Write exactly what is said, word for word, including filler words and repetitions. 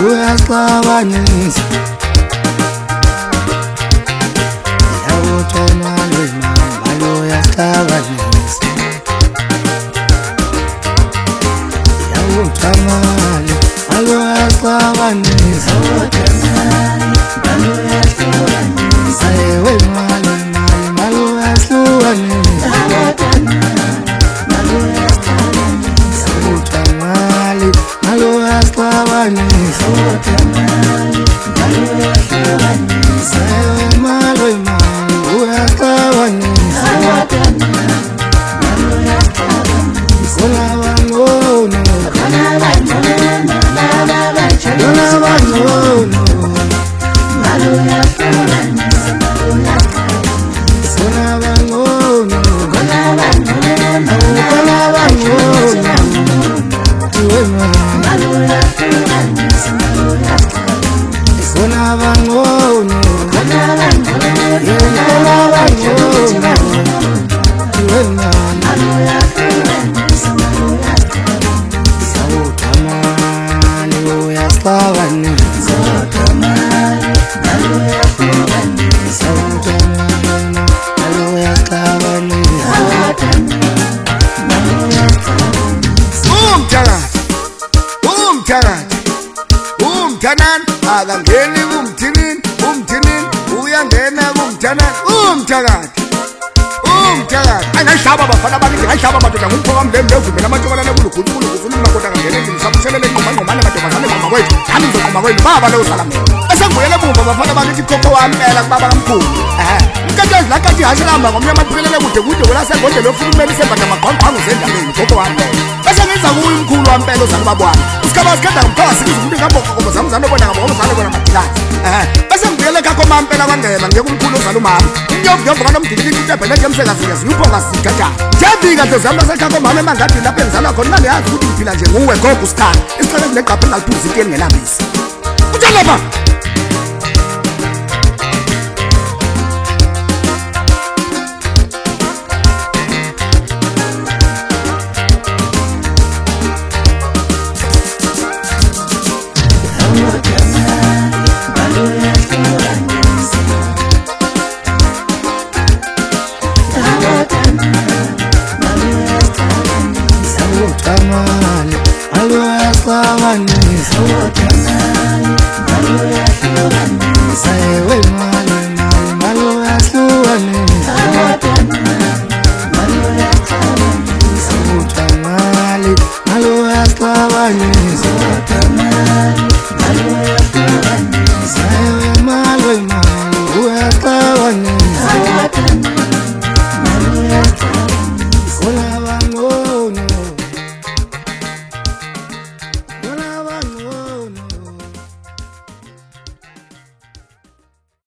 uyaxabanisa yawuthonale mali uyaxabanisa yawuthonale mali uyaxabanisa ayewe mali mali mali uyahlukanisa yawuthonale mali uyaxabanisa ayewe mali mali uyaxabanisa kolabangcono kolabangcono akangeni kumthinin kumthinin uyangena kumthanan umthakathi umthakathi angashaba bafana bakithi ngashaba madoda ngumphoko mlembe evumela amathokolana kulugudu kulugufuna umakoda akangena endlini sabuselele ngqomangqomane madodazane ngqoma kwethu nami ngizogqoma kwenu baba leyo salamela esengibuyele bumva bafana bakithi khokho wampela kubaba kamkhulu ehe mkathazi lakathi hashilamba ngomnyama philele kude kude welasengodle lofulumeli sembanda magqwangqwangu zendabeni khokho wampela bese ngenza kuyo umkhulu wampela ozana babwana usikaba sikhanda ngumphaka sikiza umuntu ngambokhokobo zamuzane bona ngabomuzane bona madikazi ehe bese ngibuyele kakho mampela kwangema ngeke umkhulu ozala umama umnyovnyova kanomdikilini utebheleke emsekazike ziyuphoka sigada njebika nto zihamba sekhakho mama emangadini lapho engizalwa khona imali yazi ukuthi ngiphila nje nguwe gogo usikhala isiqele kuneqapha engaliphuzi into elingenambisi utshalepa Hello,